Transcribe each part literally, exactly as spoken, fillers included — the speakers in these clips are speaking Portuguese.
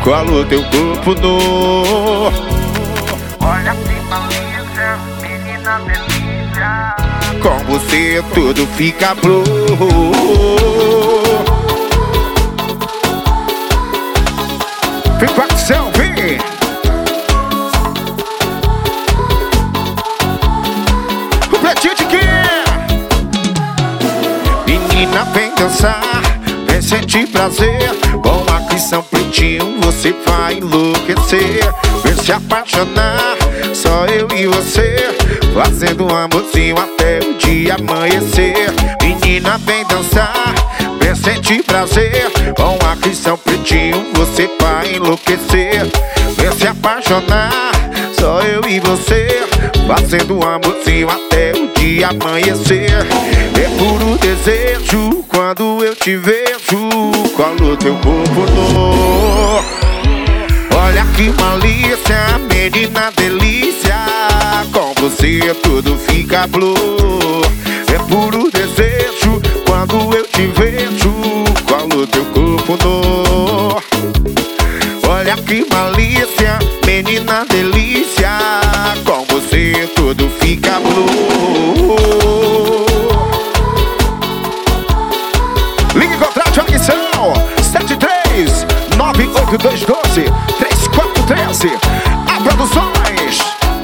colo teu corpo nu. Olha que malícia, menina delícia. Com você tudo fica blue. Vem com a ação, vem. O pretinho de quê? Menina, vem dançar, vem sentir prazer. Com a Cristian Pretinho você vai enlouquecer. Vem se apaixonar, só eu e você, fazendo um amorzinho até o dia amanhecer. Menina, vem dançar, vem sentir prazer. Com a Cristian Pretinho você vai enlouquecer. Vem se apaixonar, só eu e você, fazendo um amorzinho até o dia amanhecer. É puro desejo quando eu te vejo, colo teu corpo nu. Olha que malícia, menina delícia. Com você tudo fica blue. É puro desejo quando eu te vejo, colo teu corpo nu. Olha que malícia, menina delícia. Com você tudo fica blue. Ligue contrato, atenção, sete três nove oito dois um dois três quatro um três. A Produções.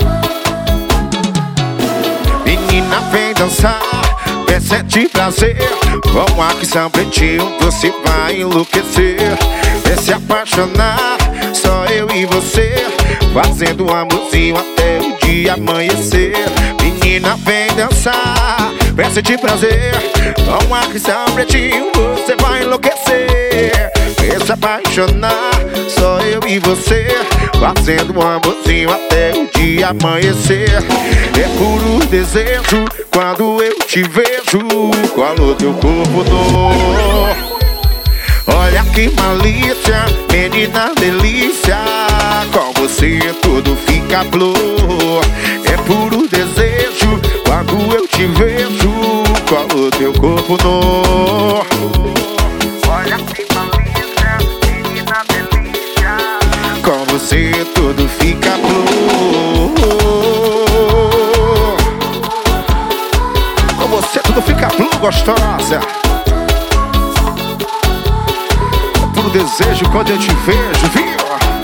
Menina, vem dançar, vem sentir prazer. Com a Cristian Pretinho você vai enlouquecer. Vem se apaixonar, só eu e você, fazendo um amorzinho até o dia amanhecer. Menina, vem dançar, vem sentir prazer. Com a Cristian Pretinho você vai enlouquecer. Vem se apaixonar, só eu e você, fazendo um amorzinho até o dia amanhecer. É puro desejo quando eu te vejo, colo teu corpo nu. Olha que malícia, menina delícia. Com você tudo fica blue. É puro desejo quando eu te vejo, colo teu corpo nu. Olha que malícia, menina delícia. Com você tudo fica blue. Com você tudo fica blue, gostosa. Puro desejo quando eu te vejo, viu?